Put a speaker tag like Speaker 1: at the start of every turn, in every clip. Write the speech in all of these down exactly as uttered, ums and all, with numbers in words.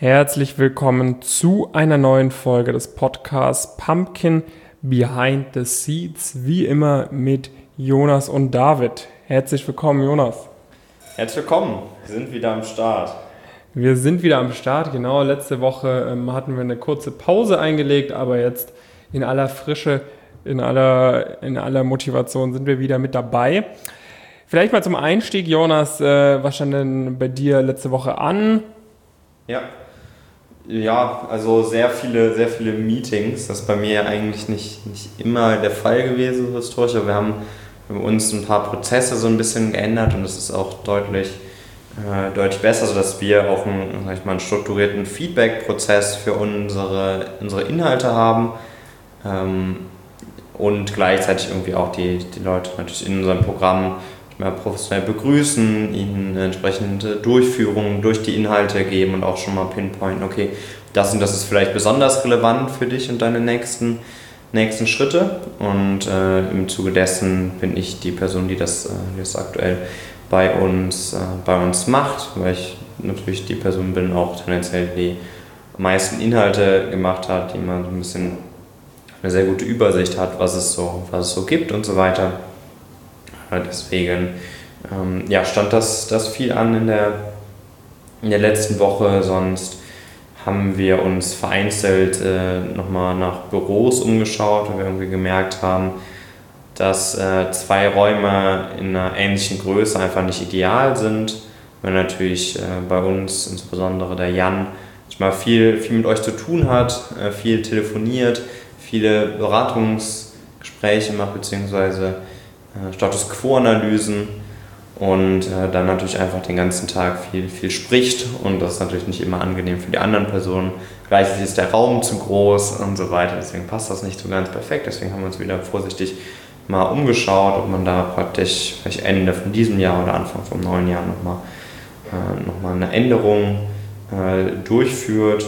Speaker 1: Herzlich willkommen zu einer neuen Folge des Podcasts Pumpkin Behind the Seeds, wie immer mit Jonas und David. Herzlich willkommen, Jonas.
Speaker 2: Herzlich willkommen, wir sind wieder am Start.
Speaker 1: Wir sind wieder am Start, genau. Letzte Woche ähm, hatten wir eine kurze Pause eingelegt, aber jetzt in aller Frische, in aller, in aller Motivation sind wir wieder mit dabei. Vielleicht mal zum Einstieg, Jonas, äh, was stand denn bei dir letzte Woche an?
Speaker 2: Ja, ja, also sehr viele, sehr viele Meetings. Das ist bei mir eigentlich nicht, nicht immer der Fall gewesen, so historisch, aber wir haben bei uns ein paar Prozesse so ein bisschen geändert und das ist auch deutlich, äh, deutlich besser, sodass wir auch einen, sag ich mal, einen strukturierten Feedback-Prozess für unsere, unsere Inhalte haben ähm, und gleichzeitig irgendwie auch die, die Leute natürlich in unserem Programm mehr professionell begrüßen, ihnen entsprechende Durchführungen durch die Inhalte geben und auch schon mal pinpointen, okay, das und das ist vielleicht besonders relevant für dich und deine nächsten, nächsten Schritte. Und äh, im Zuge dessen bin ich die Person, die das, äh, die das aktuell bei uns, äh, bei uns macht, weil ich natürlich die Person bin, auch tendenziell die meisten Inhalte gemacht hat, die man so ein bisschen eine sehr gute Übersicht hat, was es so, was es so gibt und so weiter. Deswegen ähm, ja, stand das, das viel an in der, in der letzten Woche. Sonst haben wir uns vereinzelt äh, nochmal nach Büros umgeschaut, weil wir irgendwie gemerkt haben, dass äh, zwei Räume in einer ähnlichen Größe einfach nicht ideal sind. Weil natürlich äh, bei uns, insbesondere der Jan, manchmal viel, viel mit euch zu tun hat, äh, viel telefoniert, viele Beratungsgespräche macht, beziehungsweise Status Quo-Analysen und äh, dann natürlich einfach den ganzen Tag viel, viel spricht und das ist natürlich nicht immer angenehm für die anderen Personen. Gleichzeitig ist der Raum zu groß und so weiter, deswegen passt das nicht so ganz perfekt. Deswegen haben wir uns wieder vorsichtig mal umgeschaut, ob man da praktisch vielleicht Ende von diesem Jahr oder Anfang vom neuen Jahr nochmal äh, noch mal eine Änderung äh, durchführt.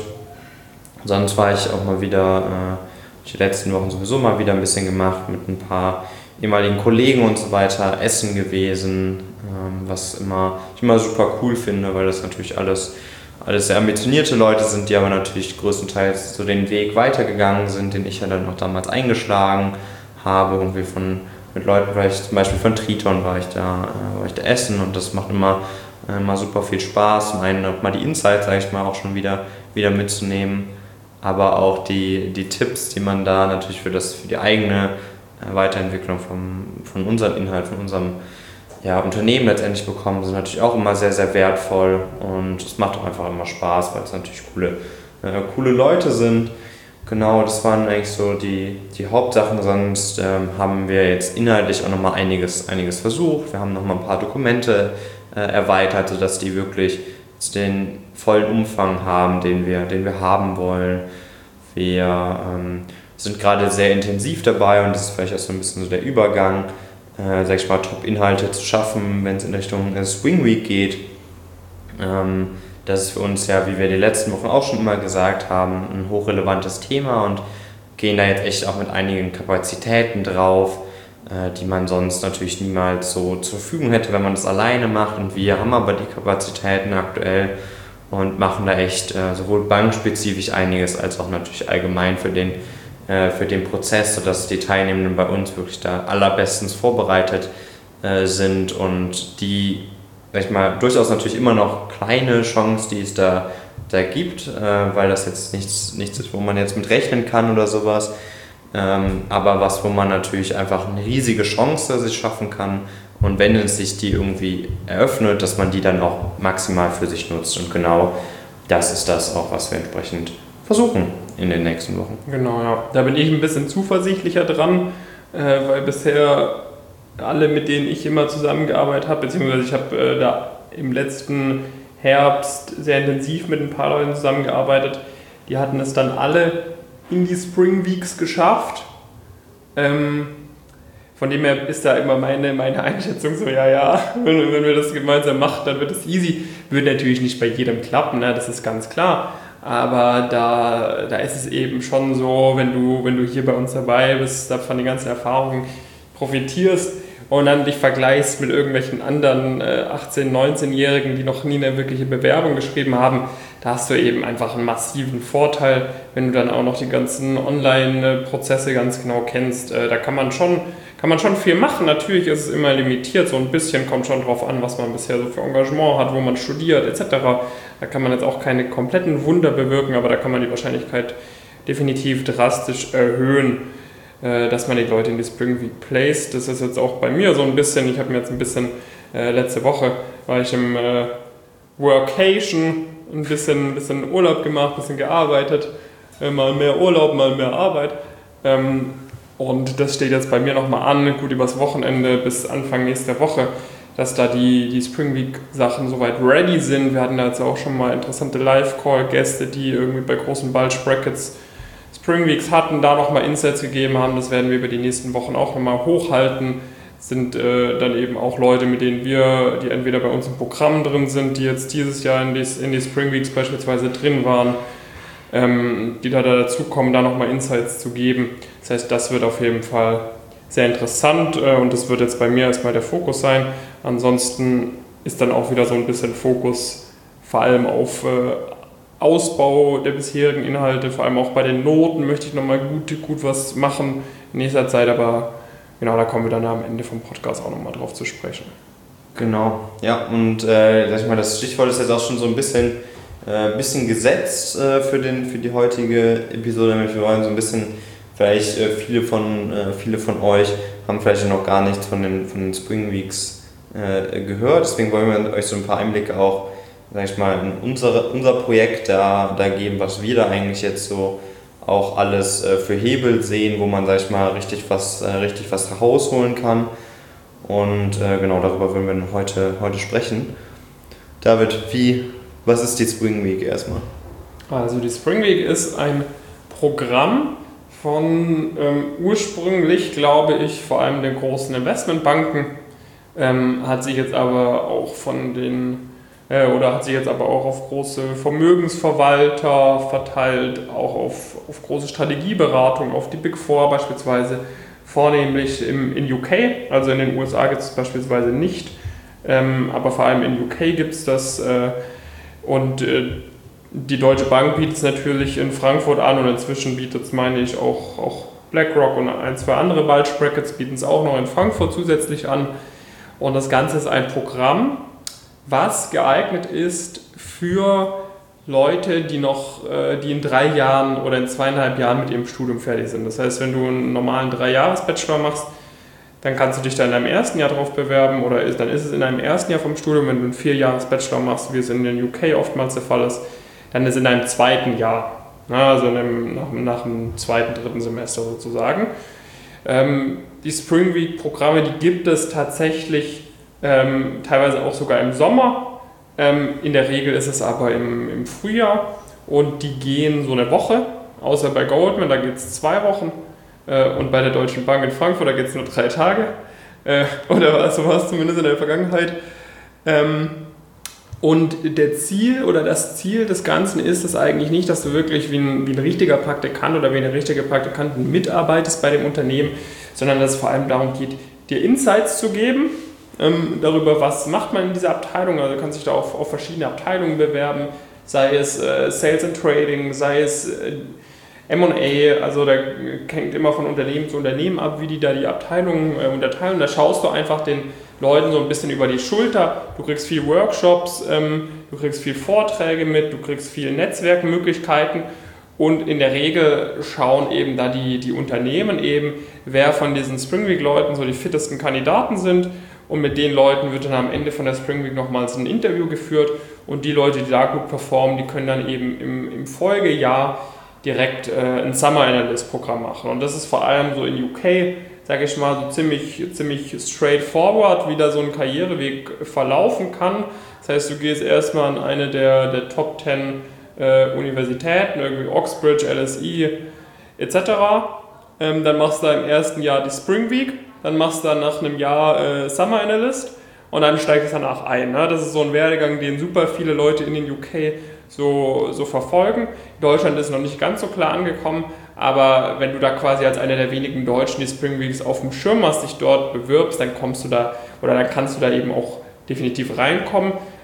Speaker 2: Sonst war ich auch mal wieder, äh, die letzten Wochen sowieso mal wieder ein bisschen gemacht mit ein paar ehemaligen Kollegen und so weiter, essen gewesen, ähm, was immer, ich immer super cool finde, weil das natürlich alles, alles sehr ambitionierte Leute sind, die aber natürlich größtenteils so den Weg weitergegangen sind, den ich ja dann noch damals eingeschlagen habe. Und wir von, mit Leuten, vielleicht zum Beispiel von Triton war ich da, äh, war ich da essen und das macht immer, äh, immer super viel Spaß, zum einen mal die Insights, sag ich mal, auch schon wieder, wieder mitzunehmen, aber auch die, die Tipps, die man da natürlich für, das, für die eigene Weiterentwicklung vom, von unserem Inhalt, von unserem ja, Unternehmen letztendlich bekommen, sind natürlich auch immer sehr, sehr wertvoll und es macht auch einfach immer Spaß, weil es natürlich coole, äh, coole Leute sind. Genau, das waren eigentlich so die, die Hauptsachen, sonst ähm, haben wir jetzt inhaltlich auch nochmal einiges, einiges versucht. Wir haben nochmal ein paar Dokumente äh, erweitert, sodass die wirklich den vollen Umfang haben, den wir, den wir haben wollen. Wir ähm, sind gerade sehr intensiv dabei und das ist vielleicht auch so ein bisschen so der Übergang, äh, sag ich mal, Top-Inhalte zu schaffen, wenn es in Richtung äh, Swing Week geht. Ähm, das ist für uns ja, wie wir die letzten Wochen auch schon immer gesagt haben, ein hochrelevantes Thema und gehen da jetzt echt auch mit einigen Kapazitäten drauf, äh, die man sonst natürlich niemals so zur Verfügung hätte, wenn man das alleine macht. Und wir haben aber die Kapazitäten aktuell und machen da echt äh, sowohl bankspezifisch einiges als auch natürlich allgemein für den für den Prozess, sodass die Teilnehmenden bei uns wirklich da allerbestens vorbereitet äh, sind und die, sag ich mal, durchaus natürlich immer noch kleine Chance, die es da, da gibt, äh, weil das jetzt nichts, nichts ist, wo man jetzt mit rechnen kann oder sowas, ähm, aber was, wo man natürlich einfach eine riesige Chance sich schaffen kann und wenn es sich die irgendwie eröffnet, dass man die dann auch maximal für sich nutzt und genau das ist das auch, was wir entsprechend versuchen in den nächsten Wochen.
Speaker 1: Genau, ja. Da bin ich ein bisschen zuversichtlicher dran, äh, weil bisher alle, mit denen ich immer zusammengearbeitet habe, beziehungsweise ich habe äh, da im letzten Herbst sehr intensiv mit ein paar Leuten zusammengearbeitet, die hatten es dann alle in die Spring Weeks geschafft. Ähm, von dem her ist da immer meine, meine Einschätzung so, ja, ja, wenn, wenn wir das gemeinsam machen, dann wird es easy. Wird natürlich nicht bei jedem klappen, ne? Das ist ganz klar. Aber da, da ist es eben schon so, wenn du, wenn du hier bei uns dabei bist, da von den ganzen Erfahrungen profitierst und dann dich vergleichst mit irgendwelchen anderen äh, achtzehn-, neunzehnjährigen, die noch nie eine wirkliche Bewerbung geschrieben haben, da hast du eben einfach einen massiven Vorteil, wenn du dann auch noch die ganzen Online-Prozesse ganz genau kennst. Da kann man schon, kann man schon viel machen. Natürlich ist es immer limitiert, so ein bisschen kommt schon drauf an, was man bisher so für Engagement hat, wo man studiert et cetera. Da kann man jetzt auch keine kompletten Wunder bewirken, aber da kann man die Wahrscheinlichkeit definitiv drastisch erhöhen, dass man die Leute in die Spring Week placed. Das ist jetzt auch bei mir so ein bisschen, ich habe mir jetzt ein bisschen, äh, letzte Woche war ich im äh, Workation, ein bisschen, bisschen Urlaub gemacht, ein bisschen gearbeitet, äh, mal mehr Urlaub, mal mehr Arbeit. Ähm, und das steht jetzt bei mir nochmal an, gut übers Wochenende bis Anfang nächster Woche, dass da die, die Spring Week Sachen soweit ready sind. Wir hatten da jetzt auch schon mal interessante Live-Call-Gäste, die irgendwie bei großen Bulge-Brackets Spring Weeks hatten, da nochmal Insights gegeben haben. Das werden wir über die nächsten Wochen auch nochmal hochhalten. Das sind äh, dann eben auch Leute, mit denen wir, die entweder bei uns im Programm drin sind, die jetzt dieses Jahr in die, in die Spring Weeks beispielsweise drin waren, ähm, die da, da dazukommen, da nochmal Insights zu geben. Das heißt, das wird auf jeden Fall sehr interessant äh, und das wird jetzt bei mir erstmal der Fokus sein. Ansonsten ist dann auch wieder so ein bisschen Fokus vor allem auf äh, Ausbau der bisherigen Inhalte, vor allem auch bei den Noten möchte ich nochmal gut, gut was machen in nächster Zeit, aber genau, da kommen wir dann am Ende vom Podcast auch nochmal drauf zu sprechen.
Speaker 2: Genau, ja, und äh, sag ich mal, das Stichwort ist jetzt auch schon so ein bisschen, äh, bisschen gesetzt äh, für, den, für die heutige Episode, nämlich wir wollen so ein bisschen, vielleicht äh, viele, von, äh, viele von euch haben vielleicht noch gar nichts von den, von den Spring Weeks äh, gehört, deswegen wollen wir euch so ein paar Einblicke auch, sag ich mal, in unsere, unser Projekt da, da geben, was wir da eigentlich jetzt so auch alles äh, für Hebel sehen, wo man, sag ich mal, richtig was, äh, richtig was rausholen kann. Und äh, genau darüber wollen wir heute, heute sprechen. David, wie, was ist die Spring Week erstmal?
Speaker 1: Also die Spring Week ist ein Programm von ähm, ursprünglich, glaube ich, vor allem den großen Investmentbanken, ähm, hat sich jetzt aber auch von den oder hat sich jetzt aber auch auf große Vermögensverwalter verteilt, auch auf, auf große Strategieberatung, auf die Big Four beispielsweise, vornehmlich im, in U K, also in den U S A gibt es beispielsweise nicht, ähm, aber vor allem in U K gibt es das äh, und äh, die Deutsche Bank bietet es natürlich in Frankfurt an und inzwischen bietet es, meine ich, auch, auch BlackRock und ein, zwei andere Bulge Brackets bieten es auch noch in Frankfurt zusätzlich an und das Ganze ist ein Programm, was geeignet ist für Leute, die noch, die in drei Jahren oder in zweieinhalb Jahren mit ihrem Studium fertig sind. Das heißt, wenn du einen normalen Drei-Jahres-Bachelor machst, dann kannst du dich da in deinem ersten Jahr drauf bewerben oder ist, dann ist es in deinem ersten Jahr vom Studium, wenn du einen Vier-Jahres-Bachelor machst, wie es in den U K oftmals der Fall ist, dann ist es in deinem zweiten Jahr, also in einem, nach, nach dem zweiten, dritten Semester sozusagen. Ähm, die Spring Week-Programme, die gibt es tatsächlich Ähm, teilweise auch sogar im Sommer. Ähm, in der Regel ist es aber im, im Frühjahr und die gehen so eine Woche, außer bei Goldman, da geht es zwei Wochen äh, und bei der Deutschen Bank in Frankfurt, da geht es nur drei Tage äh, oder so war es zumindest in der Vergangenheit. Ähm, und der Ziel oder das Ziel des Ganzen ist es eigentlich nicht, dass du wirklich wie ein, wie ein richtiger Praktikant oder wie eine richtige Praktikantin mitarbeitest bei dem Unternehmen, sondern dass es vor allem darum geht, dir Insights zu geben, Ähm, darüber, was macht man in dieser Abteilung, also kann sich da auf, auf verschiedene Abteilungen bewerben, sei es äh, Sales and Trading, sei es äh, M und A, also da hängt immer von Unternehmen zu Unternehmen ab, wie die da die Abteilungen äh, unterteilen. Da schaust du einfach den Leuten so ein bisschen über die Schulter, du kriegst viel Workshops, ähm, du kriegst viel Vorträge mit, du kriegst viel Netzwerkmöglichkeiten und in der Regel schauen eben da die, die Unternehmen eben, wer von diesen Spring Week Leuten so die fittesten Kandidaten sind. Und mit den Leuten wird dann am Ende von der Spring Week nochmals ein Interview geführt und die Leute, die da gut performen, die können dann eben im, im Folgejahr direkt äh, ein Summer Analyst Programm machen. Und das ist vor allem so in U K, sage ich mal, so ziemlich, ziemlich straightforward, wie da so ein Karriereweg verlaufen kann. Das heißt, du gehst erstmal an eine der, der Top zehn äh, Universitäten, irgendwie Oxbridge, L S E et cetera. Ähm, dann machst du da im ersten Jahr die Spring Week. Dann machst du dann nach einem Jahr äh, Summer Analyst und dann steigst du danach ein. Ne? Das ist so ein Werdegang, den super viele Leute in den U K so, so verfolgen. In Deutschland ist noch nicht ganz so klar angekommen, aber wenn du da quasi als einer der wenigen Deutschen die Spring Weeks auf dem Schirm hast, dich dort bewirbst, dann kommst du da oder dann kannst du da eben auch definitiv reinkommen.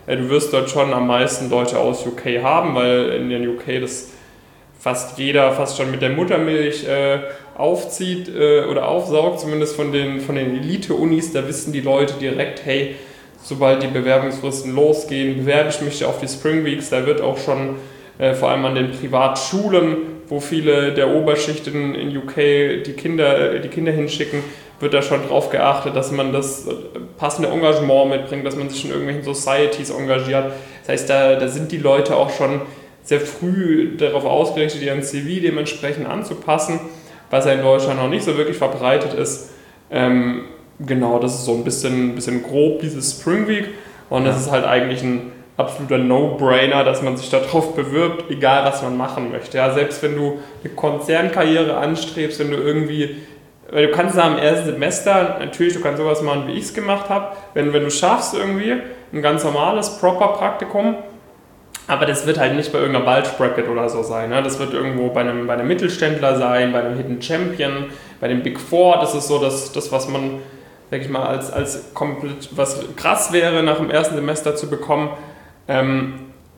Speaker 1: äh, du wirst dort schon am meisten Leute aus U K haben, weil in den U K das fast jeder fast schon mit der Muttermilch äh, aufzieht äh, oder aufsaugt, zumindest von den, von den Elite-Unis. Da wissen die Leute direkt, hey, sobald die Bewerbungsfristen losgehen, bewerbe ich mich auf die Spring Weeks. Da wird auch schon äh, vor allem an den Privatschulen, wo viele der Oberschicht in, in U K die Kinder, die Kinder hinschicken, wird da schon darauf geachtet, dass man das passende Engagement mitbringt, dass man sich in irgendwelchen Societies engagiert. Das heißt, da, da sind die Leute auch schon sehr früh darauf ausgerichtet, ihren C V dementsprechend anzupassen, was ja in Deutschland noch nicht so wirklich verbreitet ist. Ähm, genau, das ist so ein bisschen, bisschen grob, dieses Spring Week. Und das ist halt eigentlich ein absoluter No-Brainer, dass man sich darauf bewirbt, egal was man machen möchte. Ja, selbst wenn du eine Konzernkarriere anstrebst, wenn du irgendwie, weil du kannst am ersten Semester, natürlich, du kannst sowas machen, wie ich es gemacht habe, wenn, wenn du schaffst irgendwie, ein ganz normales, proper Praktikum, aber das wird halt nicht bei irgendeiner Bulge Bracket oder so sein. Ne? Das wird irgendwo bei einem, bei einem Mittelständler sein, bei einem Hidden Champion, bei dem Big Four. Das ist so das, das was man, sag ich mal, als, als komplett, was krass wäre, nach dem ersten Semester zu bekommen. Ähm,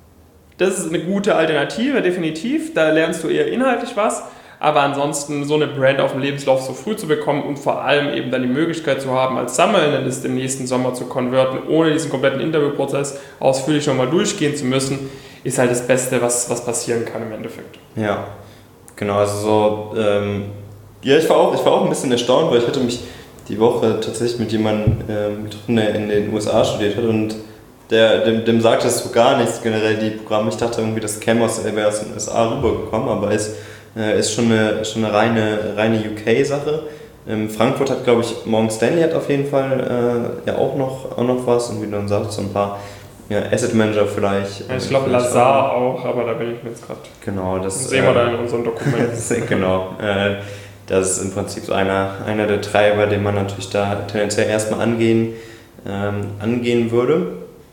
Speaker 1: das ist eine gute Alternative, definitiv. Da lernst du eher inhaltlich was. Aber ansonsten so eine Brand auf dem Lebenslauf so früh zu bekommen und vor allem eben dann die Möglichkeit zu haben, als Summer Analyst im nächsten Sommer zu konverten, ohne diesen kompletten Interviewprozess ausführlich nochmal durchgehen zu müssen, ist halt das Beste, was, was passieren kann im Endeffekt.
Speaker 2: Ja, genau, also so, ähm, ja, ich war, auch, ich war auch ein bisschen erstaunt, weil ich hatte mich die Woche tatsächlich mit jemandem ähm, getroffen, der in den U S A studiert hat und der, dem, dem sagte es so gar nichts, generell die Programme. Ich dachte irgendwie, das käme aus, er wäre aus den U S A rübergekommen, aber es äh, ist schon eine, schon eine reine, reine U K-Sache. Ähm, Frankfurt hat, glaube ich, Morgan Stanley hat auf jeden Fall äh, ja auch noch, auch noch was und wie du dann sagst, so ein paar ja, Asset Manager vielleicht.
Speaker 1: Ja, ich glaube Lazar auch. auch, aber da bin ich mir jetzt gerade.
Speaker 2: Genau, das,
Speaker 1: das sehen wir äh, da in unseren Dokumenten.
Speaker 2: Genau. Äh, das ist im Prinzip so einer, einer der Treiber, den man natürlich da tendenziell erstmal angehen, ähm, angehen würde.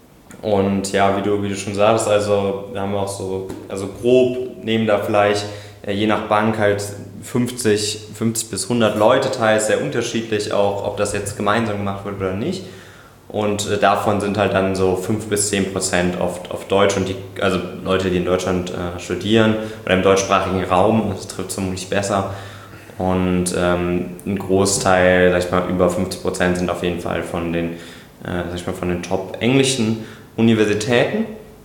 Speaker 2: Und ja, wie du, wie du schon sagst, also wir haben auch so, also grob nehmen da vielleicht äh, je nach Bank halt fünfzig, fünfzig bis hundert Leute teil, sehr unterschiedlich auch, ob das jetzt gemeinsam gemacht wird oder nicht. Und äh, davon sind halt dann so fünf bis zehn Prozent auf, auf Deutsch, und die, also Leute, die in Deutschland äh, studieren oder im deutschsprachigen Raum, das trifft vermutlich besser. Und ähm, ein Großteil, sag ich mal, über fünfzig Prozent sind auf jeden Fall von den, äh, sag ich mal, von den top englischen Universitäten.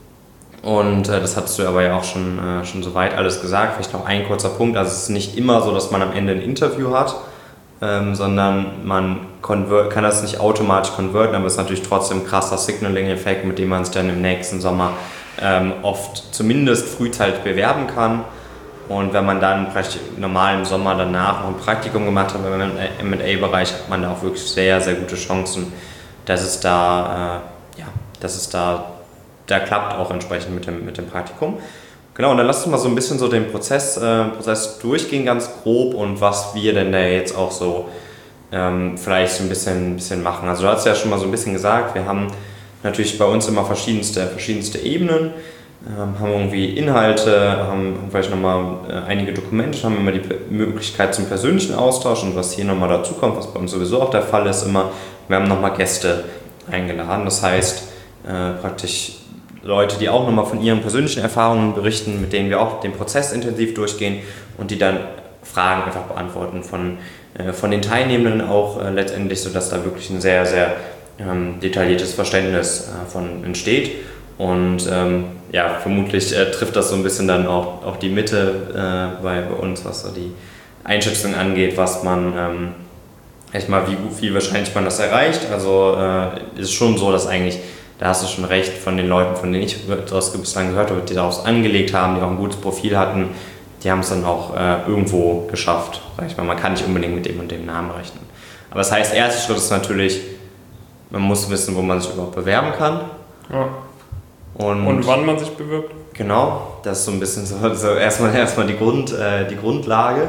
Speaker 2: Und äh, das hattest du aber ja auch schon, äh, schon soweit alles gesagt. Vielleicht noch ein kurzer Punkt. Also es ist nicht immer so, dass man am Ende ein Interview hat, ähm, sondern man convert, kann das nicht automatisch konverten, aber es ist natürlich trotzdem ein krasser Signaling-Effekt, mit dem man sich dann im nächsten Sommer ähm, oft zumindest frühzeitig bewerben kann. Und wenn man dann praktisch normal im Sommer danach noch ein Praktikum gemacht hat im M und A-Bereich, hat man da auch wirklich sehr, sehr gute Chancen, dass es da, äh, ja, dass es da, da klappt auch entsprechend mit dem, mit dem Praktikum. Genau, und dann lass uns mal so ein bisschen so den Prozess, äh, Prozess durchgehen, ganz grob, und was wir denn da jetzt auch so ähm, vielleicht so ein bisschen, ein bisschen machen. Also du hast ja schon mal so ein bisschen gesagt, wir haben natürlich bei uns immer verschiedenste, verschiedenste Ebenen. Ähm, haben irgendwie Inhalte, haben vielleicht nochmal äh, einige Dokumente, haben immer die Möglichkeit zum persönlichen Austausch, und was hier nochmal dazu kommt, was bei uns sowieso auch der Fall ist, immer, wir haben nochmal Gäste eingeladen, das heißt äh, praktisch Leute, die auch nochmal von ihren persönlichen Erfahrungen berichten, mit denen wir auch den Prozess intensiv durchgehen und die dann Fragen einfach beantworten von, äh, von den Teilnehmenden auch äh, letztendlich, sodass da wirklich ein sehr, sehr ähm, detailliertes Verständnis äh, von entsteht. Und ähm, ja, vermutlich äh, trifft das so ein bisschen dann auch, auch die Mitte äh, bei, bei uns, was so die Einschätzung angeht, was man, ähm, echt mal, wie, wie wahrscheinlich man das erreicht. Also äh, ist schon so, dass eigentlich, da hast du schon recht, von den Leuten, von denen ich das bislang gehört habe, die daraus angelegt haben, die auch ein gutes Profil hatten, die haben es dann auch äh, irgendwo geschafft. Sag ich mal, man kann nicht unbedingt mit dem und dem Namen rechnen. Aber das heißt, der erste Schritt ist natürlich, man muss wissen, wo man sich überhaupt bewerben kann.
Speaker 1: Ja.
Speaker 2: Und,
Speaker 1: und wann man sich bewirbt?
Speaker 2: Genau, das ist so ein bisschen so, so erstmal, erstmal die, Grund, äh, die Grundlage.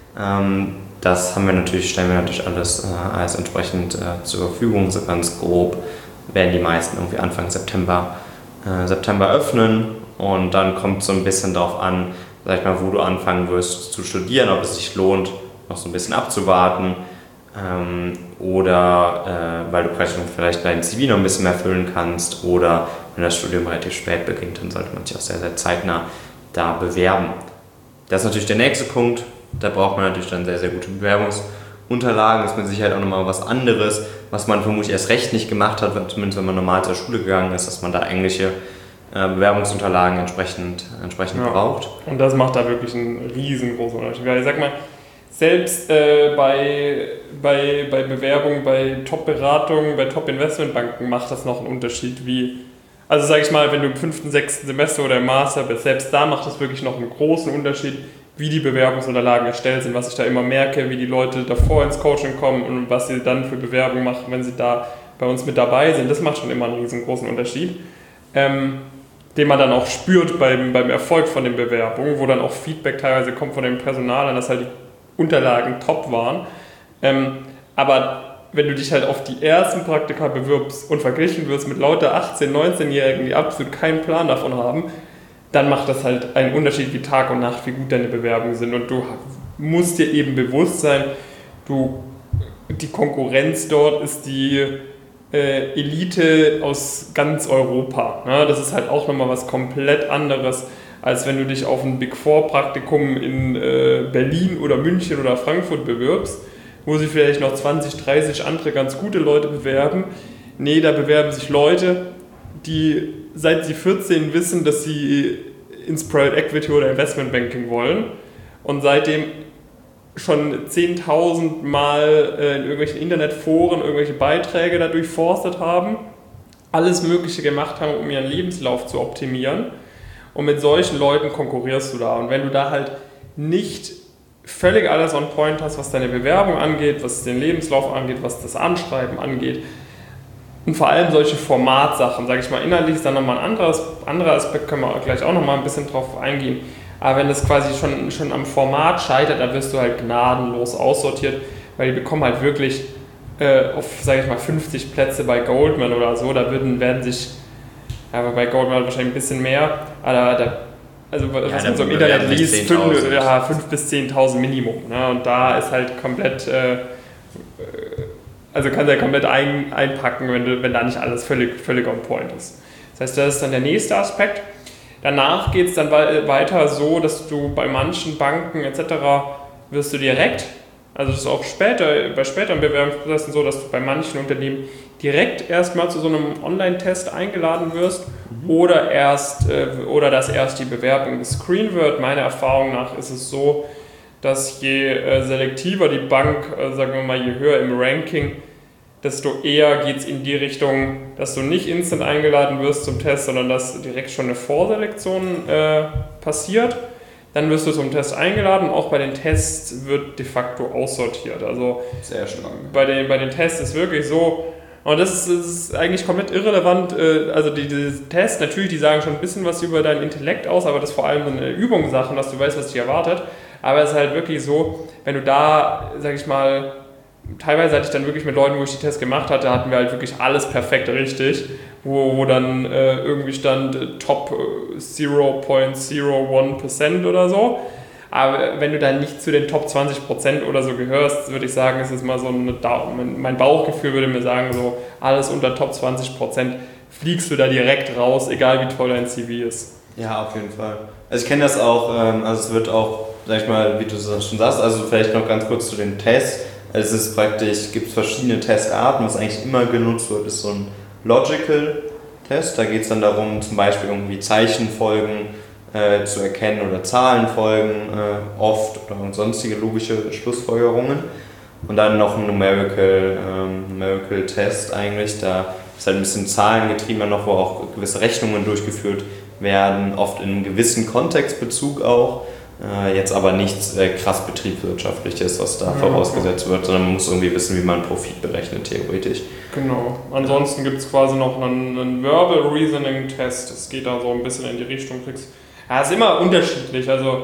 Speaker 2: Ähm, das haben wir natürlich, stellen wir natürlich alles, äh, alles entsprechend äh, zur Verfügung. So ganz grob werden die meisten irgendwie Anfang September, äh, September öffnen, und dann kommt so ein bisschen darauf an, sag ich mal, wo du anfangen wirst zu studieren, ob es sich lohnt, noch so ein bisschen abzuwarten. Ähm, oder äh, weil du vielleicht dein C V noch ein bisschen mehr füllen kannst, oder wenn das Studium relativ spät beginnt, dann sollte man sich auch sehr, sehr zeitnah da bewerben. Das ist natürlich der nächste Punkt. Da braucht man natürlich dann sehr, sehr gute Bewerbungsunterlagen. Das ist mit Sicherheit auch nochmal was anderes, was man vermutlich erst recht nicht gemacht hat, zumindest wenn man normal zur Schule gegangen ist, dass man da englische äh, Bewerbungsunterlagen entsprechend, entsprechend ja. braucht.
Speaker 1: Und das macht da wirklich einen riesengroßen Unterschied. Ich sag mal, selbst äh, bei, bei, bei Bewerbungen, bei Top-Beratungen, bei Top-Investmentbanken macht das noch einen Unterschied, wie, also sag ich mal, wenn du im fünften, sechsten Semester oder im Master bist, selbst da macht das wirklich noch einen großen Unterschied, wie die Bewerbungsunterlagen erstellt sind, was ich da immer merke, wie die Leute davor ins Coaching kommen und was sie dann für Bewerbungen machen, wenn sie da bei uns mit dabei sind. Das macht schon immer einen riesengroßen Unterschied, ähm, den man dann auch spürt beim, beim Erfolg von den Bewerbungen, wo dann auch Feedback teilweise kommt von dem Personal, dass halt die Unterlagen top waren. Ähm, aber wenn du dich halt auf die ersten Praktika bewirbst und verglichen wirst mit lauter achtzehn-, neunzehnjährigen, die absolut keinen Plan davon haben, dann macht das halt einen Unterschied wie Tag und Nacht, wie gut deine Bewerbungen sind. Und du musst dir eben bewusst sein, du, die Konkurrenz dort ist die äh, Elite aus ganz Europa. Ne? Das ist halt auch nochmal was komplett anderes, als wenn du dich auf ein Big Four Praktikum in äh, Berlin oder München oder Frankfurt bewirbst, wo sich vielleicht noch zwanzig, dreißig andere ganz gute Leute bewerben. Nee, da bewerben sich Leute, die seit sie vierzehn wissen, dass sie ins Private Equity oder Investment Banking wollen und seitdem schon zehntausend Mal äh, in irgendwelchen Internetforen irgendwelche Beiträge da durchforstet haben, alles Mögliche gemacht haben, um ihren Lebenslauf zu optimieren. Und mit solchen Leuten konkurrierst du da. Und wenn du da halt nicht völlig alles on point hast, was deine Bewerbung angeht, was den Lebenslauf angeht, was das Anschreiben angeht, und vor allem solche Formatsachen, sage ich mal, inhaltlich ist dann nochmal ein anderes, anderer Aspekt, können wir gleich auch nochmal ein bisschen drauf eingehen. Aber wenn das quasi schon, schon am Format scheitert, dann wirst du halt gnadenlos aussortiert, weil die bekommen halt wirklich äh, auf, sage ich mal, fünfzig Plätze bei Goldman oder so, da würden, werden sich, ja, aber bei Goldman wahrscheinlich ein bisschen mehr, aber da, also was ja, man so im Internet liest, fünf ja, bis zehntausend Minimum. Ne? Und da ist halt komplett, äh, also kannst du ja komplett ein, einpacken, wenn, du, wenn da nicht alles völlig, völlig on point ist. Das heißt, das ist dann der nächste Aspekt. Danach geht es dann weiter so, dass du bei manchen Banken et cetera wirst du direkt, also das ist auch später, bei späteren Bewerbungsprozessen so, dass du bei manchen Unternehmen direkt erstmal zu so einem Online-Test eingeladen wirst mhm. oder, erst, oder dass erst die Bewerbung gescreent wird. Meiner Erfahrung nach ist es so, dass je selektiver die Bank, sagen wir mal, je höher im Ranking, desto eher geht es in die Richtung, dass du nicht instant eingeladen wirst zum Test, sondern dass direkt schon eine Vorselektion äh, passiert. Dann wirst du zum Test eingeladen, auch bei den Tests wird de facto aussortiert. Also
Speaker 2: sehr stark.
Speaker 1: Bei den, bei den Tests ist wirklich so, und das ist, das ist eigentlich komplett irrelevant, äh, also die, die Tests, natürlich, die sagen schon ein bisschen was über dein Intellekt aus, aber das ist vor allem eine Übungssache, dass du weißt, was dich erwartet. Aber es ist halt wirklich so, wenn du da, sag ich mal, teilweise hatte ich dann wirklich mit Leuten, wo ich die Tests gemacht hatte, hatten wir halt wirklich alles perfekt richtig, wo, wo dann äh, irgendwie stand äh, Top null Komma null eins Prozent oder so. Aber wenn du dann nicht zu den Top zwanzig Prozent oder so gehörst, würde ich sagen, ist es mal so eine, mein Bauchgefühl würde mir sagen, so alles unter Top zwanzig Prozent fliegst du da direkt raus, egal wie toll dein C V ist.
Speaker 2: Ja, auf jeden Fall. Also ich kenne das auch, also es wird auch, sag ich mal, wie du schon sagst, also vielleicht noch ganz kurz zu den Tests. Es ist praktisch, gibt verschiedene Testarten, was eigentlich immer genutzt wird, ist so ein Logical Test. Da geht es dann darum, zum Beispiel irgendwie Zeichenfolgen äh, zu erkennen oder Zahlenfolgen äh, oft oder sonstige logische Schlussfolgerungen. Und dann noch ein Numerical, ähm, Numerical Test eigentlich, da ist halt ein bisschen zahlengetriebener noch, wo auch gewisse Rechnungen durchgeführt werden, oft in einem gewissen Kontextbezug auch. Äh, jetzt aber nichts äh, krass betriebswirtschaftliches, was da ja, vorausgesetzt wird, sondern man muss irgendwie wissen, wie man Profit berechnet, theoretisch.
Speaker 1: Genau. Ansonsten gibt es quasi noch einen, einen Verbal Reasoning Test. Das geht da so ein bisschen in die Richtung. Ja, ist immer unterschiedlich. Also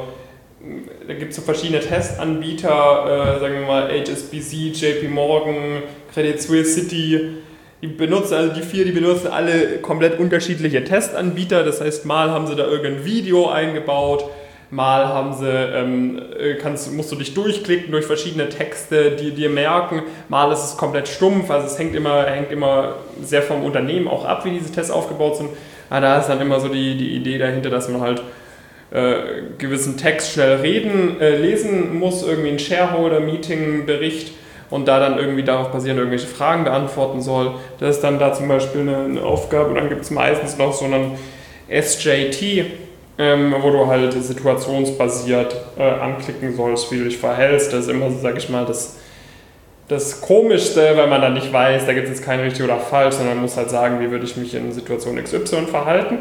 Speaker 1: da gibt es so verschiedene Testanbieter, äh, sagen wir mal H S B C, J P Morgan, Credit Suisse, Citi. Die benutzen, also die vier, die benutzen alle komplett unterschiedliche Testanbieter. Das heißt, mal haben sie da irgendein Video eingebaut, mal haben sie, ähm, kannst, musst du dich durchklicken durch verschiedene Texte, die dir merken, mal ist es komplett stumpf, also es hängt immer, hängt immer sehr vom Unternehmen auch ab, wie diese Tests aufgebaut sind. Aber da ist dann immer so die, die Idee dahinter, dass man halt äh, gewissen Text schnell reden, äh, lesen muss, irgendwie ein Shareholder-Meeting-Bericht und da dann irgendwie darauf basierend irgendwelche Fragen beantworten soll. Das ist dann da zum Beispiel eine, eine Aufgabe und dann gibt es meistens noch so einen S J T, ähm, wo du halt situationsbasiert äh, anklicken sollst, wie du dich verhältst. Das ist immer so, sag ich mal, das, das Komischste, weil man dann nicht weiß, da gibt es jetzt kein richtig oder falsch, sondern man muss halt sagen, wie würde ich mich in Situation X Y verhalten.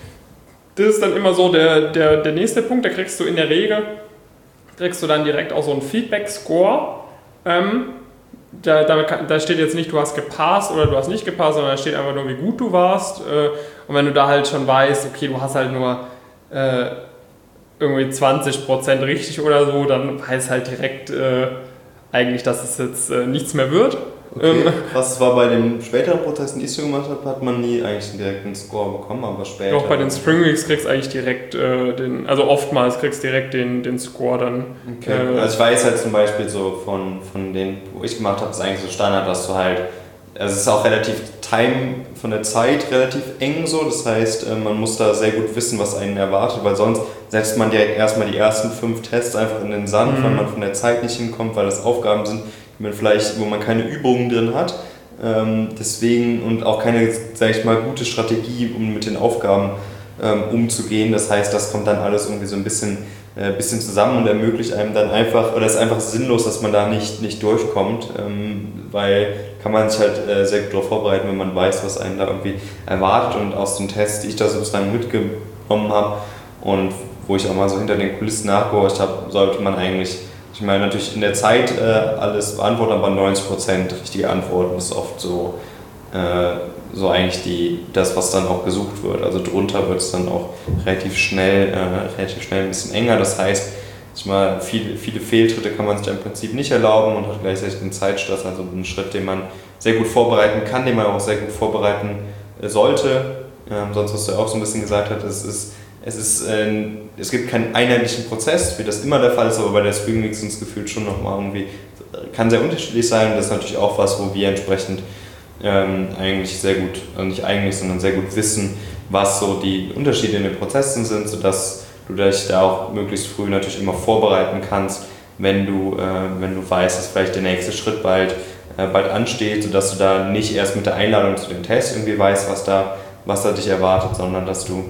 Speaker 1: Das ist dann immer so der, der, der nächste Punkt, da kriegst du in der Regel, kriegst du dann direkt auch so einen Feedback-Score. Ähm, da, da, da steht jetzt nicht, du hast gepasst oder du hast nicht gepasst, sondern da steht einfach nur, wie gut du warst. Äh, und wenn du da halt schon weißt, okay, du hast halt nur äh, irgendwie zwanzig Prozent richtig oder so, dann heißt halt direkt äh, eigentlich, dass es jetzt äh, nichts mehr wird.
Speaker 2: Okay. Was war bei den späteren Protesten, die ich so gemacht habe, hat man nie eigentlich direkt einen Score bekommen, aber später.
Speaker 1: Auch bei den Spring Weeks kriegst du eigentlich direkt äh, den, also oftmals kriegst du direkt den, den Score dann.
Speaker 2: Okay.
Speaker 1: Äh,
Speaker 2: also ich weiß halt zum Beispiel so von, von denen, wo ich gemacht habe, ist eigentlich so Standard, dass du halt, also es ist auch relativ time, von der Zeit relativ eng so, das heißt, man muss da sehr gut wissen, was einen erwartet, weil sonst setzt man direkt erstmal die ersten fünf Tests einfach in den Sand, mhm. weil man von der Zeit nicht hinkommt, weil das Aufgaben sind, man vielleicht, wo man keine Übungen drin hat, ähm, deswegen und auch keine, sag ich mal, gute Strategie, um mit den Aufgaben ähm, umzugehen. Das heißt, das kommt dann alles irgendwie so ein bisschen, äh, bisschen zusammen und ermöglicht einem dann einfach, oder es ist einfach sinnlos, dass man da nicht, nicht durchkommt, ähm, weil kann man sich halt äh, sehr gut darauf vorbereiten, wenn man weiß, was einen da irgendwie erwartet. Und aus den Tests, die ich da sozusagen mitgenommen habe und wo ich auch mal so hinter den Kulissen nachgehorcht habe, sollte man eigentlich, ich meine, natürlich in der Zeit äh, alles beantworten, aber neunzig Prozent richtige Antworten ist oft so, äh, so eigentlich die, das, was dann auch gesucht wird. Also drunter wird es dann auch relativ schnell, äh, relativ schnell ein bisschen enger. Das heißt, ich meine, viele, viele Fehltritte kann man sich im Prinzip nicht erlauben und hat gleichzeitig einen Zeitstress, also einen Schritt, den man sehr gut vorbereiten kann, den man auch sehr gut vorbereiten äh, sollte. Ähm, sonst, was du auch so ein bisschen gesagt hast, es ist Es, ist, äh, es gibt keinen einheitlichen Prozess, wie das immer der Fall ist, aber bei der Spring Week sind es gefühlt schon nochmal irgendwie, kann sehr unterschiedlich sein und das ist natürlich auch was, wo wir entsprechend ähm, eigentlich sehr gut, also nicht eigentlich, sondern sehr gut wissen, was so die Unterschiede in den Prozessen sind, sodass du dich da auch möglichst früh natürlich immer vorbereiten kannst, wenn du, äh, wenn du weißt, dass vielleicht der nächste Schritt bald, äh, bald ansteht, sodass du da nicht erst mit der Einladung zu den Tests irgendwie weißt, was da, was da dich erwartet, sondern dass du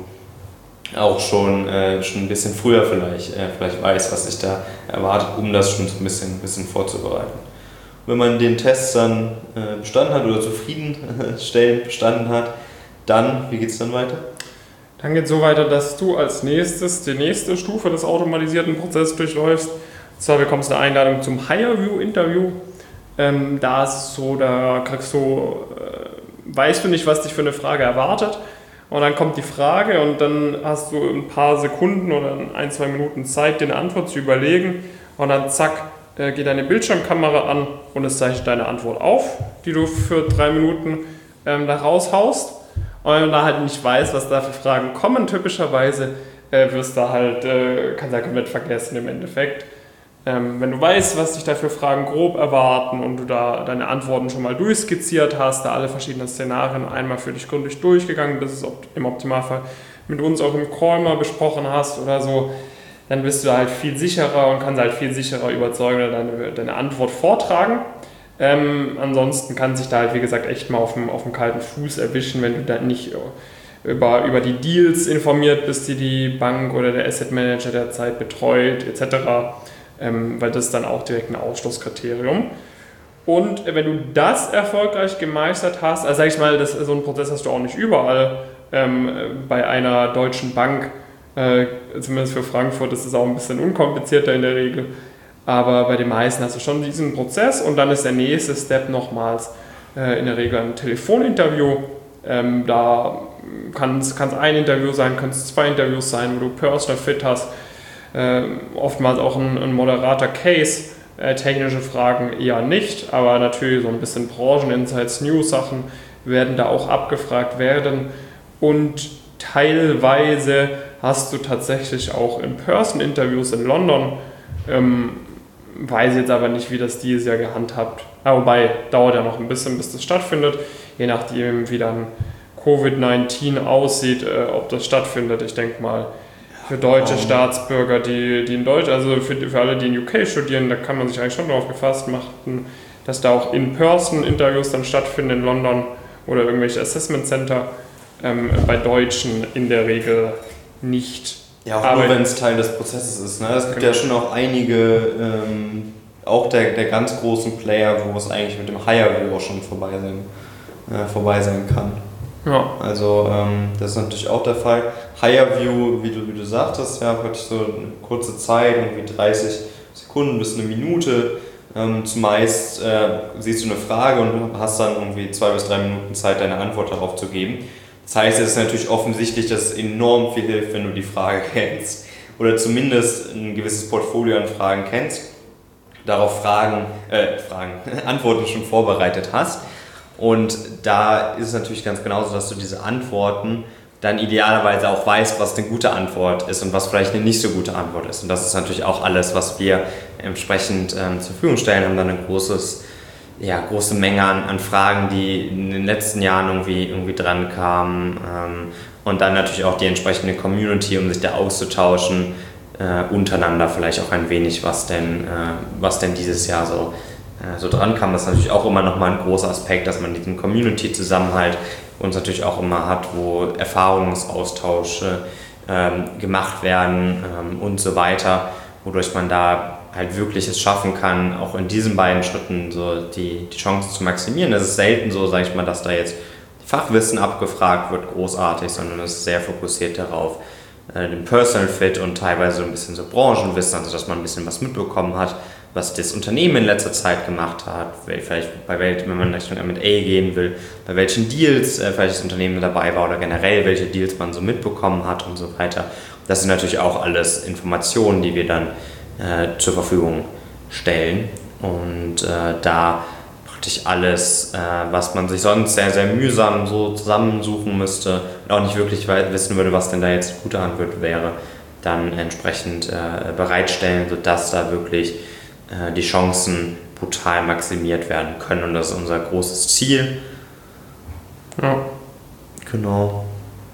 Speaker 2: auch schon, äh, schon ein bisschen früher vielleicht, äh, vielleicht weiß, was sich da erwartet, um das schon so ein bisschen, ein bisschen vorzubereiten. Wenn man den Test dann äh, bestanden hat oder zufriedenstellend bestanden hat, dann, wie geht es dann weiter?
Speaker 1: Dann geht es so weiter, dass du als nächstes die nächste Stufe des automatisierten Prozesses durchläufst. Und zwar bekommst du eine Einladung zum Higher-View-Interview. Ähm, da ist es so, da kriegst du, äh, weißt du nicht, was dich für eine Frage erwartet. Und dann kommt die Frage und dann hast du ein paar Sekunden oder ein, zwei Minuten Zeit, dir eine Antwort zu überlegen. Und dann zack, äh, geht deine Bildschirmkamera an und es zeichnet deine Antwort auf, die du für drei Minuten ähm, da raushaust. Und wenn du da halt nicht weißt, was da für Fragen kommen, typischerweise äh, wirst du halt, äh, kannst du halt komplett vergessen im Endeffekt. Ähm, wenn du weißt, was dich da für Fragen grob erwarten und du da deine Antworten schon mal durchskizziert hast, da alle verschiedenen Szenarien einmal für dich gründlich durchgegangen bist, es im Optimalfall mit uns auch im Call mal besprochen hast oder so, dann bist du halt viel sicherer und kannst halt viel sicherer überzeugen oder deine, deine Antwort vortragen. Ähm, ansonsten kann sich da halt, wie gesagt, echt mal auf dem, auf dem kalten Fuß erwischen, wenn du da nicht über, über die Deals informiert bist, die die Bank oder der Asset Manager derzeit betreut, et cetera, ähm, weil das ist dann auch direkt ein Ausschlusskriterium. Und wenn du das erfolgreich gemeistert hast, also sag ich mal, das, so einen Prozess hast du auch nicht überall, ähm, bei einer deutschen Bank, äh, zumindest für Frankfurt ist es auch ein bisschen unkomplizierter in der Regel, aber bei den meisten hast du schon diesen Prozess und dann ist der nächste Step nochmals äh, in der Regel ein Telefoninterview. Ähm, da kann es ein Interview sein, können es zwei Interviews sein, wo du Personal Fit hast, äh, oftmals auch ein, ein moderater Case, äh, technische Fragen eher nicht, aber natürlich so ein bisschen Brancheninsights, News-Sachen werden da auch abgefragt werden und teilweise hast du tatsächlich auch In-Person-Interviews in London. Ähm, weiß jetzt aber nicht, wie das dieses Jahr gehandhabt. Aber wobei, dauert ja noch ein bisschen, bis das stattfindet, je nachdem, wie dann Covid neunzehn aussieht, äh, ob das stattfindet. Ich denke mal, für deutsche Staatsbürger, die, die in Deutschland, also für, für alle, die in U K studieren, da kann man sich eigentlich schon darauf gefasst machen, dass da auch In-Person-Interviews dann stattfinden in London oder irgendwelche Assessment Center. Ähm, bei Deutschen in der Regel nicht.
Speaker 2: Ja, auch nur wenn es Teil des Prozesses ist. Ne? Es gibt genau. ja schon auch einige, ähm, auch der, der ganz großen Player, wo es eigentlich mit dem Hire-View auch schon vorbei sein, äh, vorbei sein kann.
Speaker 1: Ja.
Speaker 2: Also ähm, das ist natürlich auch der Fall. Hire-View, wie du, wie du sagtest, ja, wirklich so eine kurze Zeit, irgendwie dreißig Sekunden bis eine Minute. Ähm, zumeist äh, siehst du eine Frage und hast dann irgendwie zwei bis drei Minuten Zeit, deine Antwort darauf zu geben. Das heißt, es ist natürlich offensichtlich, dass es enorm viel hilft, wenn du die Frage kennst oder zumindest ein gewisses Portfolio an Fragen kennst, darauf Fragen, äh, Fragen, Antworten schon vorbereitet hast. Und da ist es natürlich ganz genauso, dass du diese Antworten dann idealerweise auch weißt, was eine gute Antwort ist und was vielleicht eine nicht so gute Antwort ist. Und das ist natürlich auch alles, was wir entsprechend ähm, zur Verfügung stellen, haben dann ein großes, ja, große Menge an, an Fragen, die in den letzten Jahren irgendwie, irgendwie dran kamen. Ähm, und dann natürlich auch die entsprechende Community, um sich da auszutauschen, äh, untereinander vielleicht auch ein wenig, was denn, äh, was denn dieses Jahr so so dran kam. Das ist natürlich auch immer nochmal ein großer Aspekt, dass man diesen Community-Zusammenhalt uns natürlich auch immer hat, wo Erfahrungsaustausche ähm, gemacht werden ähm, und so weiter, wodurch man da halt wirklich es schaffen kann, auch in diesen beiden Schritten so die, die Chancen zu maximieren. Es ist selten so, sage ich mal, dass da jetzt Fachwissen abgefragt wird, großartig, sondern es ist sehr fokussiert darauf, äh, den Personal Fit und teilweise so ein bisschen so Branchenwissen, also dass man ein bisschen was mitbekommen hat, was das Unternehmen in letzter Zeit gemacht hat, vielleicht bei welchen, wenn man Richtung M und A gehen will, bei welchen Deals äh, vielleicht das Unternehmen dabei war oder generell welche Deals man so mitbekommen hat und so weiter. Das sind natürlich auch alles Informationen, die wir dann äh, zur Verfügung stellen und äh, da praktisch alles, äh, was man sich sonst sehr, sehr mühsam so zusammensuchen müsste und auch nicht wirklich wissen würde, was denn da jetzt eine gute Antwort wäre, dann entsprechend äh, bereitstellen, sodass da wirklich die Chancen brutal maximiert werden können und das ist unser großes Ziel.
Speaker 1: Ja.
Speaker 2: Genau.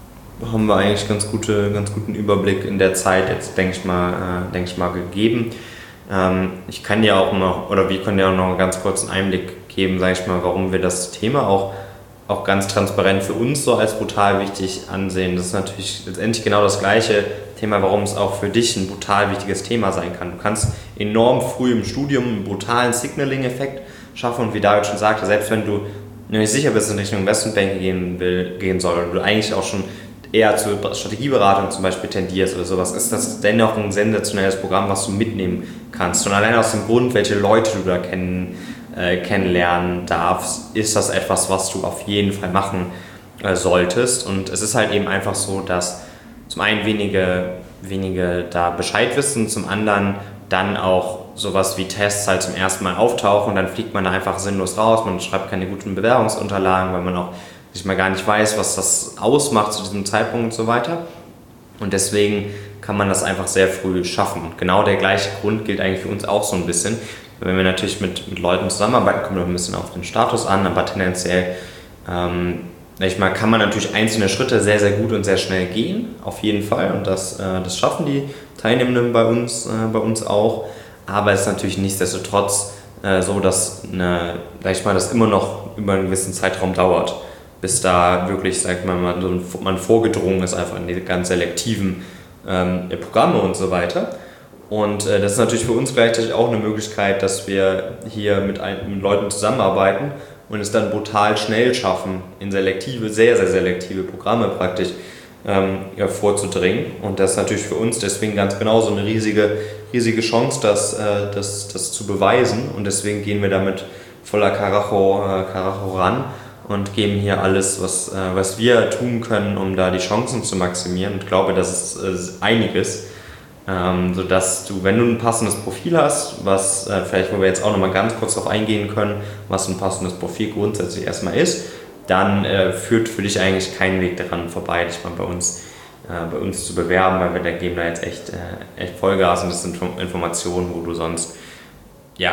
Speaker 2: Da haben wir eigentlich ganz gute, ganz guten Überblick in der Zeit jetzt, denke ich mal, äh, denke ich mal gegeben. Ähm, ich kann dir auch noch, oder wir können dir auch noch einen ganz kurzen Einblick geben, sage ich mal, warum wir das Thema auch, auch ganz transparent für uns so als brutal wichtig ansehen. Das ist natürlich letztendlich genau das gleiche Thema, warum es auch für dich ein brutal wichtiges Thema sein kann. Du kannst enorm früh im Studium einen brutalen Signaling-Effekt schaffen und wie David schon sagte, selbst wenn du nicht sicher bist, in Richtung Investmentbanking gehen will, gehen soll und du eigentlich auch schon eher zur Strategieberatung zum Beispiel tendierst oder sowas, ist das dennoch ein sensationelles Programm, was du mitnehmen kannst. Und allein aus dem Grund, welche Leute du da kennen, äh, kennenlernen darfst, ist das etwas, was du auf jeden Fall machen äh, solltest. Und es ist halt eben einfach so, dass zum einen wenige, wenige da Bescheid wissen, zum anderen dann auch sowas wie Tests halt zum ersten Mal auftauchen und dann fliegt man da einfach sinnlos raus, man schreibt keine guten Bewerbungsunterlagen, weil man auch sich mal gar nicht weiß, was das ausmacht zu diesem Zeitpunkt und so weiter. Und deswegen kann man das einfach sehr früh schaffen. Und genau der gleiche Grund gilt eigentlich für uns auch so ein bisschen. Wenn wir natürlich mit, mit Leuten zusammenarbeiten, kommt auch ein bisschen auf den Status an, aber tendenziell ähm, ich meine, kann man natürlich einzelne Schritte sehr, sehr gut und sehr schnell gehen, auf jeden Fall. Und das, äh, das schaffen die Teilnehmenden bei uns, äh, bei uns auch. Aber es ist natürlich nichtsdestotrotz äh, so, dass eine, sag ich mal, das immer noch über einen gewissen Zeitraum dauert, bis da wirklich, sagt man mal, so ein, man vorgedrungen ist einfach in die ganz selektiven ähm, Programme und so weiter. Und äh, das ist natürlich für uns gleichzeitig auch eine Möglichkeit, dass wir hier mit, ein, mit Leuten zusammenarbeiten und es dann brutal schnell schaffen, in selektive, sehr, sehr selektive Programme praktisch ähm, ja, vorzudringen. Und das ist natürlich für uns deswegen ganz genauso eine riesige, riesige Chance, das, äh, das, das zu beweisen. Und deswegen gehen wir damit voller Karacho, äh, Karacho ran und geben hier alles, was, äh, was wir tun können, um da die Chancen zu maximieren. Und ich glaube, das ist äh, einiges. Ähm, sodass du, wenn du ein passendes Profil hast, was äh, vielleicht, wo wir jetzt auch nochmal ganz kurz darauf eingehen können, was ein passendes Profil grundsätzlich erstmal ist, dann äh, führt für dich eigentlich kein Weg daran vorbei, dich mal bei uns, äh, bei uns zu bewerben, weil wir da geben da jetzt echt, äh, echt Vollgas und das sind Informationen, wo du sonst ja,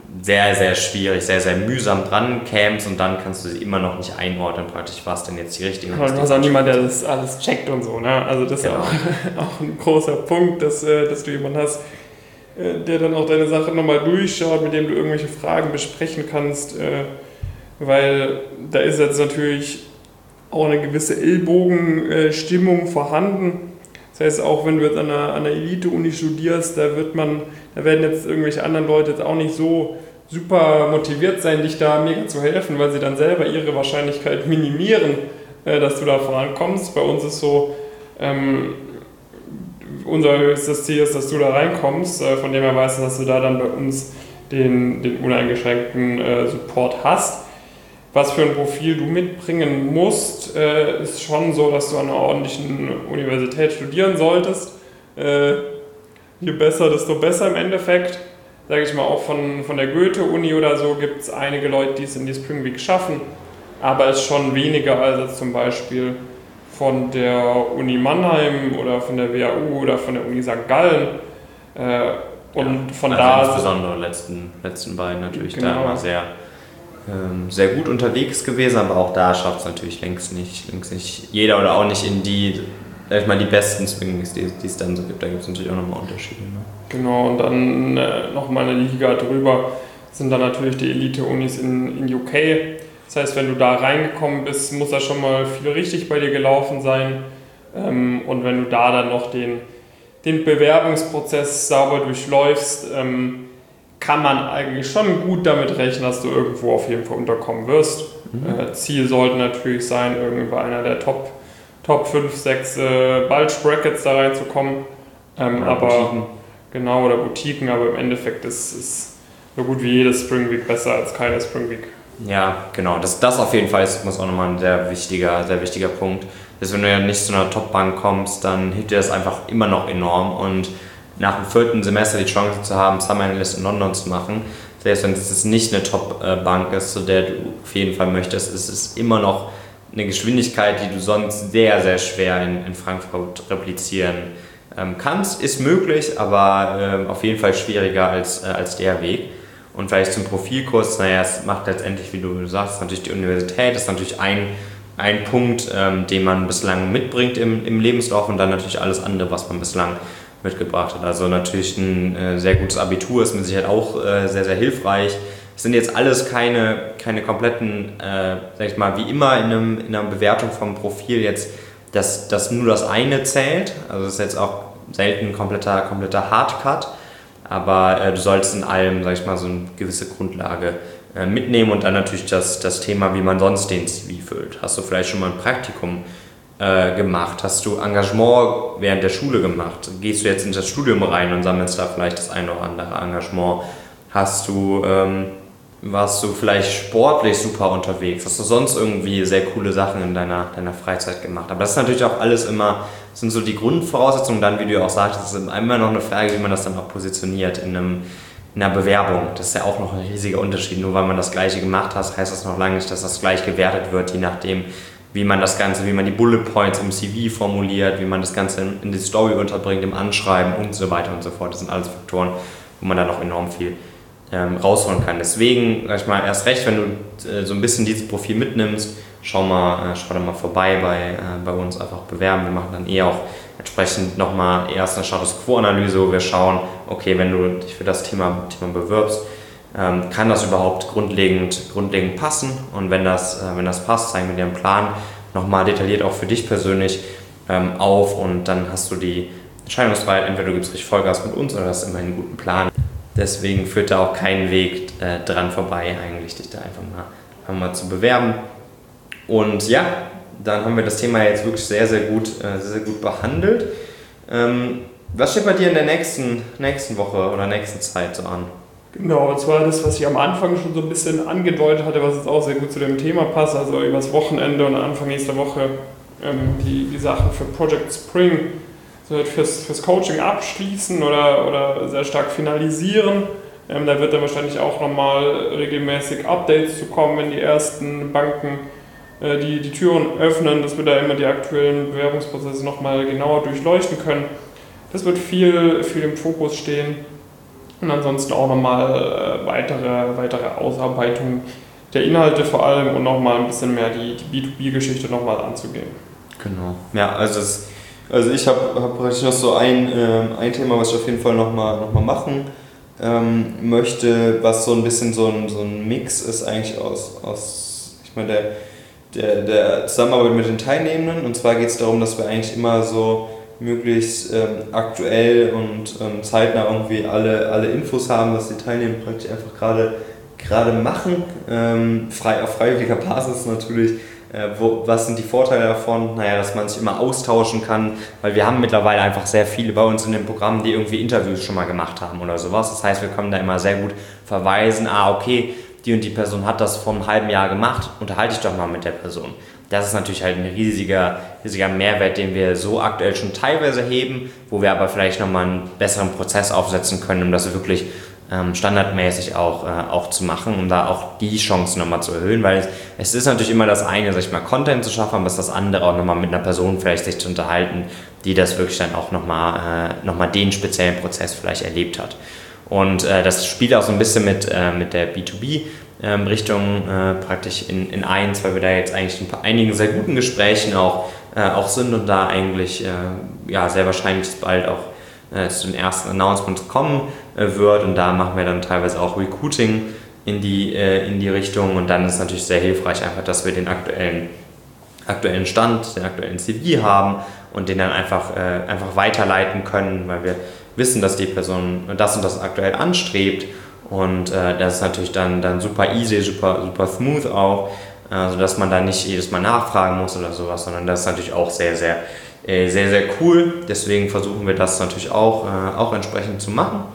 Speaker 2: sehr, sehr schwierig, sehr, sehr mühsam dran kämst und dann kannst du sie immer noch nicht einordnen, praktisch, was denn jetzt die richtige ist.
Speaker 1: Du hast auch niemand, der das alles checkt und so, ne? Also das genau. ist auch, auch ein großer Punkt, dass, dass du jemanden hast, der dann auch deine Sache nochmal durchschaut, mit dem du irgendwelche Fragen besprechen kannst, weil da ist jetzt natürlich auch eine gewisse Ellbogenstimmung vorhanden. Das heißt, auch wenn du jetzt an einer, an einer Elite-Uni studierst, da wird man, da werden jetzt irgendwelche anderen Leute jetzt auch nicht so super motiviert sein, dich da mega zu helfen, weil sie dann selber ihre Wahrscheinlichkeit minimieren, dass du da vorankommst. Bei uns ist so, ähm, unser höchstes Ziel ist, dass du da reinkommst, von dem her weißt du, dass du da dann bei uns den, den uneingeschränkten äh, Support hast. Was für ein Profil du mitbringen musst, äh, ist schon so, dass du an einer ordentlichen Universität studieren solltest. Äh, je besser, desto besser im Endeffekt. Sage ich mal, auch von, von der Goethe-Uni oder so gibt es einige Leute, die es in die Spring Week schaffen, aber es ist schon weniger als jetzt zum Beispiel von der Uni Mannheim oder von der W H U oder von der Uni Sankt Gallen. Äh, und ja, von
Speaker 2: also
Speaker 1: da...
Speaker 2: Insbesondere letzten, letzten beiden natürlich
Speaker 1: genau.
Speaker 2: da immer sehr... sehr gut unterwegs gewesen, aber auch da schafft es natürlich längst nicht, längst nicht jeder oder auch nicht in die, sag ich mal, die besten Swings, die, die es dann so gibt. Da gibt es natürlich auch nochmal Unterschiede. Ne?
Speaker 1: Genau, und dann äh, nochmal eine Liga drüber sind dann natürlich die Elite-Unis in, in U K. Das heißt, wenn du da reingekommen bist, muss da schon mal viel richtig bei dir gelaufen sein. Ähm, und wenn du da dann noch den, den Bewerbungsprozess sauber durchläufst, ähm, kann man eigentlich schon gut damit rechnen, dass du irgendwo auf jeden Fall unterkommen wirst. Mhm. Äh, Ziel sollte natürlich sein, irgendwie einer der Top, Top fünf, sechs äh, Bulge-Brackets da reinzukommen. Ähm,
Speaker 2: oder
Speaker 1: aber
Speaker 2: Boutiquen.
Speaker 1: Genau, oder Boutiquen, aber im Endeffekt ist es so gut wie jede Spring Week besser als keine Spring Week.
Speaker 2: Ja, genau. Das, das auf jeden Fall ist, muss auch nochmal ein sehr wichtiger, sehr wichtiger Punkt. Dass wenn du ja nicht zu einer Top-Bank kommst, dann hilft dir das einfach immer noch enorm und nach dem vierten Semester die Chance zu haben, Summer Analyst in London zu machen, selbst wenn es nicht eine Top-Bank ist, zu der du auf jeden Fall möchtest, ist es immer noch eine Geschwindigkeit, die du sonst sehr, sehr schwer in, in Frankfurt replizieren ähm, kannst. Ist möglich, aber ähm, auf jeden Fall schwieriger als, äh, als der Weg. Und vielleicht zum Profilkurs, naja, es macht letztendlich, wie du sagst, natürlich die Universität, das ist natürlich ein, ein Punkt, ähm, den man bislang mitbringt im, im Lebenslauf und dann natürlich alles andere, was man bislang mitgebracht hat. Also natürlich ein äh, sehr gutes Abitur ist mit Sicherheit auch äh, sehr, sehr hilfreich. Es sind jetzt alles keine, keine kompletten, äh, sag ich mal, wie immer in, einem, in einer Bewertung vom Profil jetzt, dass, dass nur das eine zählt. Also es ist jetzt auch selten ein kompletter, kompletter Hardcut, aber äh, du solltest in allem, sag ich mal, so eine gewisse Grundlage äh, mitnehmen und dann natürlich das, das Thema, wie man sonst den C V füllt. Hast du vielleicht schon mal ein Praktikum gemacht? Hast du Engagement während der Schule gemacht? Gehst du jetzt in das Studium rein und sammelst da vielleicht das eine oder andere Engagement? Hast du, ähm, warst du vielleicht sportlich super unterwegs? Hast du sonst irgendwie sehr coole Sachen in deiner, deiner Freizeit gemacht? Aber das ist natürlich auch alles immer, das sind so die Grundvoraussetzungen, dann, wie du ja auch sagst, das ist immer noch eine Frage, wie man das dann auch positioniert in einem in einer Bewerbung. Das ist ja auch noch ein riesiger Unterschied. Nur weil man das Gleiche gemacht hat, heißt das noch lange nicht, dass das gleich gewertet wird, je nachdem, wie man das Ganze, wie man die Bullet Points im C V formuliert, wie man das Ganze in die Story unterbringt, im Anschreiben und so weiter und so fort. Das sind alles Faktoren, wo man da noch enorm viel ähm, rausholen kann. Deswegen, sag ich mal, erst recht, wenn du äh, so ein bisschen dieses Profil mitnimmst, schau mal, äh, schau da mal vorbei bei, äh, bei uns, einfach bewerben. Wir machen dann eh auch entsprechend nochmal erst eine Status Quo-Analyse, wo wir schauen, okay, wenn du dich für das Thema, Thema bewirbst, Ähm, kann das überhaupt grundlegend, grundlegend passen, und wenn das, äh, wenn das passt, zeigen wir dir einen Plan nochmal detailliert auch für dich persönlich ähm, auf, und dann hast du die Entscheidungsfreiheit, entweder du gibst richtig Vollgas mit uns oder hast immer einen guten Plan. Deswegen führt da auch kein Weg äh, dran vorbei, eigentlich dich da einfach mal, einfach mal zu bewerben. Und ja, dann haben wir das Thema jetzt wirklich sehr, sehr gut, äh, sehr, sehr gut behandelt. Ähm, was steht bei dir in der nächsten, nächsten Woche oder nächsten Zeit so an?
Speaker 1: Genau, und zwar das, was ich am Anfang schon so ein bisschen angedeutet hatte, was jetzt auch sehr gut zu dem Thema passt, also übers Wochenende und Anfang nächster Woche ähm, die, die Sachen für Project Spring so fürs, fürs Coaching abschließen oder, oder sehr stark finalisieren. Ähm, da wird dann wahrscheinlich auch nochmal regelmäßig Updates zu kommen, wenn die ersten Banken äh, die, die Türen öffnen, dass wir da immer die aktuellen Bewerbungsprozesse nochmal genauer durchleuchten können. Das wird viel, viel im Fokus stehen. Und ansonsten auch nochmal äh, weitere, weitere Ausarbeitung der Inhalte vor allem und nochmal ein bisschen mehr die, die B zwei B-Geschichte nochmal anzugehen.
Speaker 2: Genau. Ja, also, es, also ich habe hab praktisch noch so ein, äh, ein Thema, was ich auf jeden Fall nochmal noch mal machen ähm, möchte, was so ein bisschen so ein, so ein Mix ist eigentlich aus, aus ich meine, der, der, der Zusammenarbeit mit den Teilnehmenden. Und zwar geht es darum, dass wir eigentlich immer so möglichst ähm, aktuell und ähm, zeitnah irgendwie alle, alle Infos haben, was die Teilnehmer praktisch einfach gerade gerade machen, ähm, frei, auf freiwilliger Basis natürlich. Äh, wo, was sind die Vorteile davon? Naja, dass man sich immer austauschen kann, weil wir haben mittlerweile einfach sehr viele bei uns in dem Programm, die irgendwie Interviews schon mal gemacht haben oder sowas. Das heißt, wir können da immer sehr gut verweisen, ah okay, die und die Person hat das vor einem halben Jahr gemacht, unterhalte ich doch mal mit der Person. Das ist natürlich halt ein riesiger, riesiger Mehrwert, den wir so aktuell schon teilweise heben, wo wir aber vielleicht nochmal einen besseren Prozess aufsetzen können, um das wirklich ähm, standardmäßig auch, äh, auch zu machen, um da auch die Chancen nochmal zu erhöhen, weil es, es ist natürlich immer das eine, sag ich mal, Content zu schaffen, aber es ist das andere auch nochmal mit einer Person vielleicht sich zu unterhalten, die das wirklich dann auch nochmal äh, noch mal den speziellen Prozess vielleicht erlebt hat. Und äh, das spielt auch so ein bisschen mit, äh, mit der B zwei B ähm, Richtung äh, praktisch in, in eins, weil wir da jetzt eigentlich in einigen sehr guten Gesprächen auch, äh, auch sind und da eigentlich äh, ja, sehr wahrscheinlich bald auch äh, zu den ersten Announcements kommen äh, wird, und da machen wir dann teilweise auch Recruiting in die, äh, in die Richtung, und dann ist es natürlich sehr hilfreich einfach, dass wir den aktuellen, aktuellen Stand, den aktuellen C V haben und den dann einfach, äh, einfach weiterleiten können, weil wir wissen, dass die Person das und das aktuell anstrebt, und äh, das ist natürlich dann, dann super easy, super, super smooth auch, äh, sodass man da nicht jedes Mal nachfragen muss oder sowas, sondern das ist natürlich auch sehr, sehr, äh, sehr, sehr cool. Deswegen versuchen wir das natürlich auch, äh, auch entsprechend zu machen.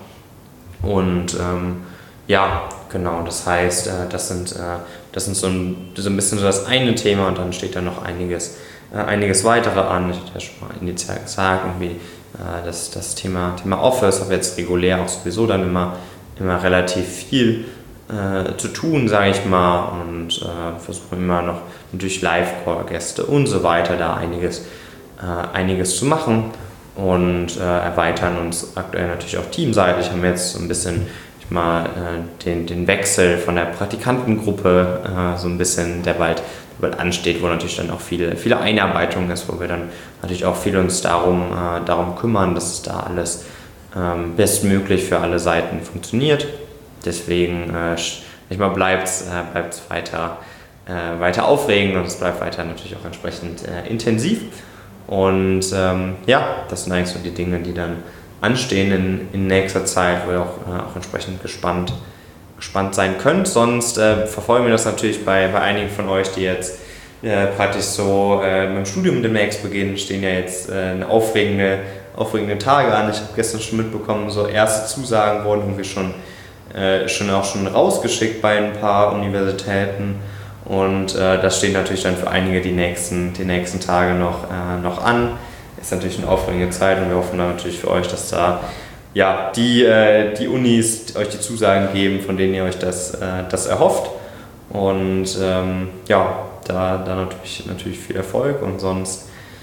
Speaker 2: Und ähm, ja, genau, das heißt, äh, das sind, äh, das sind so ein, so ein bisschen so das eine Thema, und dann steht da noch einiges, äh, einiges weitere an. Ich hatte ja schon mal initial gesagt, irgendwie äh, das, das Thema, Thema Office, aber jetzt regulär auch sowieso dann immer, immer relativ viel äh, zu tun, sage ich mal, und äh, versuchen immer noch natürlich Live-Call-Gäste und so weiter, da einiges, äh, einiges zu machen, und äh, erweitern uns aktuell natürlich auch teamseitig. Haben wir jetzt so ein bisschen ich mal äh, den, den Wechsel von der Praktikantengruppe äh, so ein bisschen, der bald, der bald ansteht, wo natürlich dann auch viele, viele Einarbeitung ist, wo wir dann natürlich auch viel uns darum, äh, darum kümmern, dass es da alles ähm, bestmöglich für alle Seiten funktioniert. Deswegen äh, ich mal, bleibt es äh, bleibt's weiter, äh, weiter aufregend, und es bleibt weiter natürlich auch entsprechend äh, intensiv. Und ähm, ja, das sind eigentlich so die Dinge, die dann anstehen in, in nächster Zeit, wo ihr auch, äh, auch entsprechend gespannt, gespannt sein könnt. Sonst äh, verfolgen wir das natürlich bei, bei einigen von euch, die jetzt äh, praktisch so äh, beim Studium demnächst beginnen, stehen ja jetzt äh, aufregende, aufregende Tage an. Ich habe gestern schon mitbekommen, so erste Zusagen wurden irgendwie schon, äh, schon auch schon rausgeschickt bei ein paar Universitäten. Und äh, das steht natürlich dann für einige die nächsten, die nächsten Tage noch, äh, noch an. Ist natürlich eine aufregende Zeit, und wir hoffen dann natürlich für euch, dass da ja, die, äh, die Unis euch die Zusagen geben, von denen ihr euch das, äh, das erhofft. Und ähm, ja, da, da natürlich, natürlich viel Erfolg, und sonst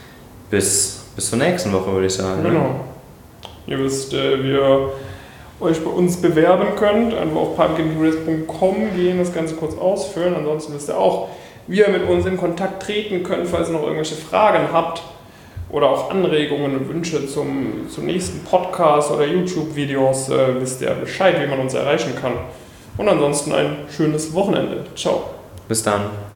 Speaker 2: bis, bis zur nächsten Woche, würde ich sagen.
Speaker 1: Genau. Ne? Ihr wisst, äh, wir euch bei uns bewerben könnt, einfach auf pumpkin heroes punkt com gehen, das Ganze kurz ausfüllen. Ansonsten wisst ihr auch, wie ihr mit uns in Kontakt treten könnt, falls ihr noch irgendwelche Fragen habt oder auch Anregungen und Wünsche zum, zum nächsten Podcast oder YouTube-Videos, äh, wisst ihr Bescheid, wie man uns erreichen kann. Und ansonsten ein schönes Wochenende. Ciao.
Speaker 2: Bis dann.